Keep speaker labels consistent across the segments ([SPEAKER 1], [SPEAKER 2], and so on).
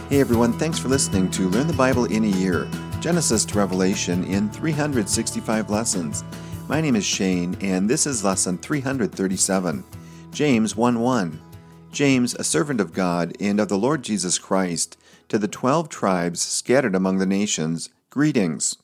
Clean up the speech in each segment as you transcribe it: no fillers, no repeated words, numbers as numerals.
[SPEAKER 1] Hey everyone, thanks for listening to Learn the Bible in a Year, Genesis to Revelation in 365 lessons. My name is Shane, and this is lesson 337, James 1:1. James, a servant of God and of the Lord Jesus Christ, to the 12 tribes scattered among the nations, greetings.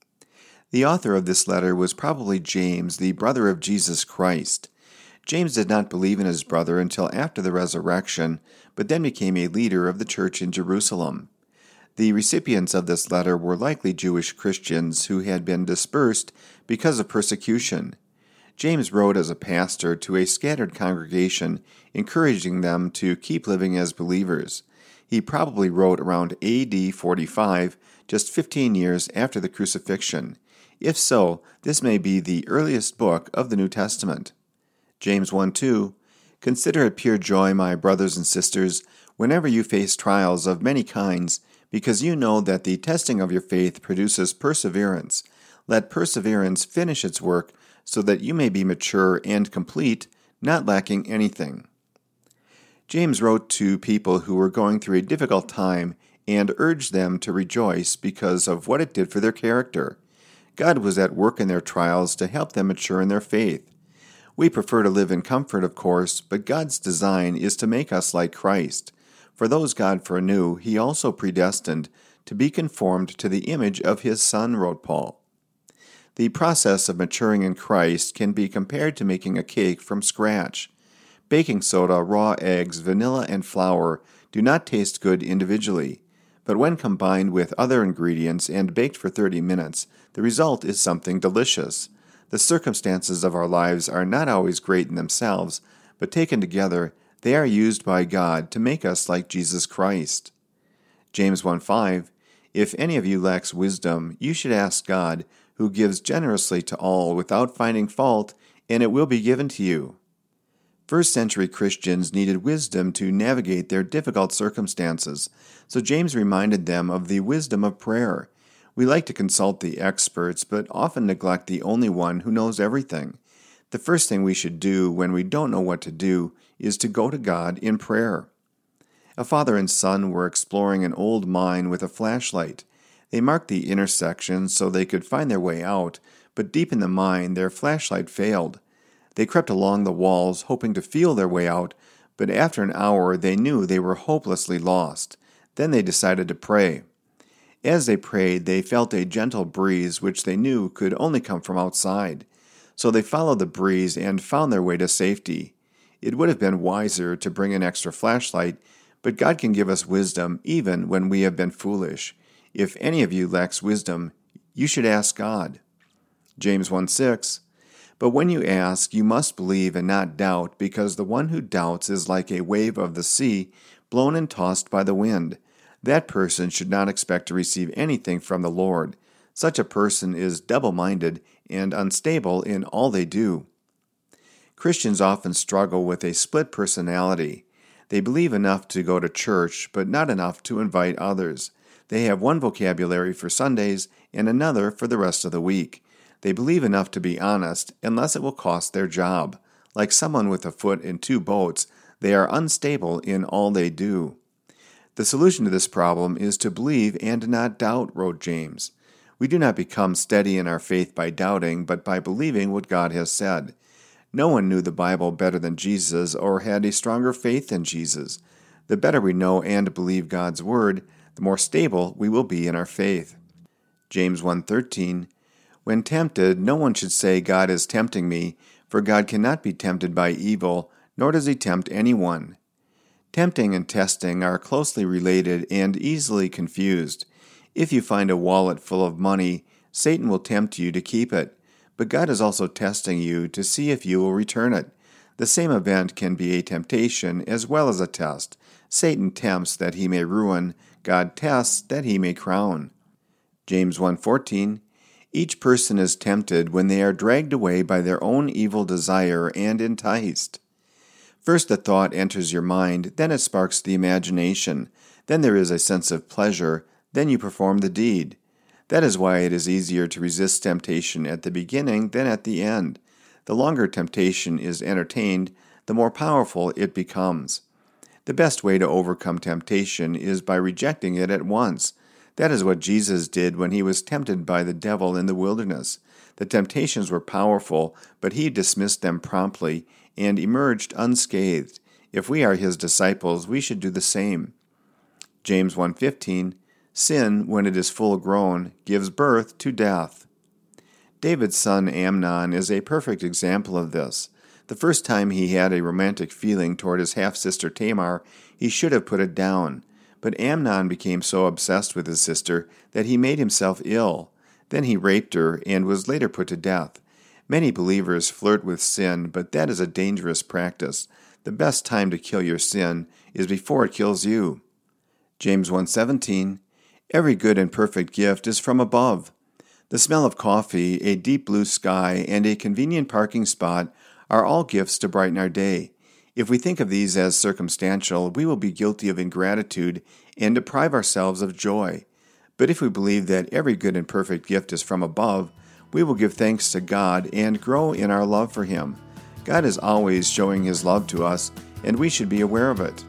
[SPEAKER 1] The author of this letter was probably James, the brother of Jesus Christ. James did not believe in his brother until after the resurrection, but then became a leader of the church in Jerusalem. The recipients of this letter were likely Jewish Christians who had been dispersed because of persecution. James wrote as a pastor to a scattered congregation, encouraging them to keep living as believers. He probably wrote around AD 45, just 15 years after the crucifixion. If so, this may be the earliest book of the New Testament. James 1:2, Consider it pure joy, my brothers and sisters, whenever you face trials of many kinds, because you know that the testing of your faith produces perseverance. Let perseverance finish its work, so that you may be mature and complete, not lacking anything. James wrote to people who were going through a difficult time and urged them to rejoice because of what it did for their character. God was at work in their trials to help them mature in their faith. We prefer to live in comfort, of course, but God's design is to make us like Christ. For those God foreknew, He also predestined to be conformed to the image of His Son, wrote Paul. The process of maturing in Christ can be compared to making a cake from scratch. Baking soda, raw eggs, vanilla, and flour do not taste good individually, but when combined with other ingredients and baked for 30 minutes, the result is something delicious. The circumstances of our lives are not always great in themselves, but taken together, they are used by God to make us like Jesus Christ. James 1:5, If any of you lacks wisdom, you should ask God, who gives generously to all without finding fault, and it will be given to you. First-century Christians needed wisdom to navigate their difficult circumstances, so James reminded them of the wisdom of prayer. We like to consult the experts, but often neglect the only one who knows everything. The first thing we should do when we don't know what to do is to go to God in prayer. A father and son were exploring an old mine with a flashlight. They marked the intersection so they could find their way out, but deep in the mine their flashlight failed. They crept along the walls, hoping to feel their way out, but after an hour they knew they were hopelessly lost. Then they decided to pray. As they prayed, they felt a gentle breeze which they knew could only come from outside. So they followed the breeze and found their way to safety. It would have been wiser to bring an extra flashlight, but God can give us wisdom even when we have been foolish. If any of you lacks wisdom, you should ask God. James 1:6, But when you ask, you must believe and not doubt, because the one who doubts is like a wave of the sea, blown and tossed by the wind. That person should not expect to receive anything from the Lord. Such a person is double-minded and unstable in all they do. Christians often struggle with a split personality. They believe enough to go to church, but not enough to invite others. They have one vocabulary for Sundays and another for the rest of the week. They believe enough to be honest, unless it will cost their job. Like someone with a foot in two boats, they are unstable in all they do. The solution to this problem is to believe and not doubt, wrote James. We do not become steady in our faith by doubting, but by believing what God has said. No one knew the Bible better than Jesus or had a stronger faith than Jesus. The better we know and believe God's Word, the more stable we will be in our faith. James 1:13, When tempted, no one should say, God is tempting me, for God cannot be tempted by evil, nor does He tempt anyone. Tempting and testing are closely related and easily confused. If you find a wallet full of money, Satan will tempt you to keep it, but God is also testing you to see if you will return it. The same event can be a temptation as well as a test. Satan tempts that he may ruin, God tests that he may crown. James 1:14, Each person is tempted when they are dragged away by their own evil desire and enticed. First the thought enters your mind, then it sparks the imagination, then there is a sense of pleasure, then you perform the deed. That is why it is easier to resist temptation at the beginning than at the end. The longer temptation is entertained, the more powerful it becomes. The best way to overcome temptation is by rejecting it at once. That is what Jesus did when he was tempted by the devil in the wilderness. The temptations were powerful, but he dismissed them promptly and emerged unscathed. If we are his disciples, we should do the same. James 1:15, Sin, when it is full grown, gives birth to death. David's son Amnon is a perfect example of this. The first time he had a romantic feeling toward his half-sister Tamar, he should have put it down. But Amnon became so obsessed with his sister that he made himself ill. Then he raped her and was later put to death. Many believers flirt with sin, but that is a dangerous practice. The best time to kill your sin is before it kills you. James 1:17, Every good and perfect gift is from above. The smell of coffee, a deep blue sky, and a convenient parking spot are all gifts to brighten our day. If we think of these as circumstantial, we will be guilty of ingratitude and deprive ourselves of joy. But if we believe that every good and perfect gift is from above, we will give thanks to God and grow in our love for Him. God is always showing His love to us, and we should be aware of it.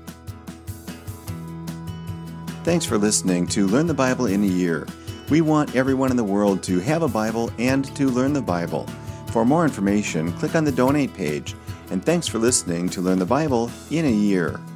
[SPEAKER 1] Thanks for listening to Learn the Bible in a Year. We want everyone in the world to have a Bible and to learn the Bible. For more information, click on the donate page. And thanks for listening to Learn the Bible in a Year.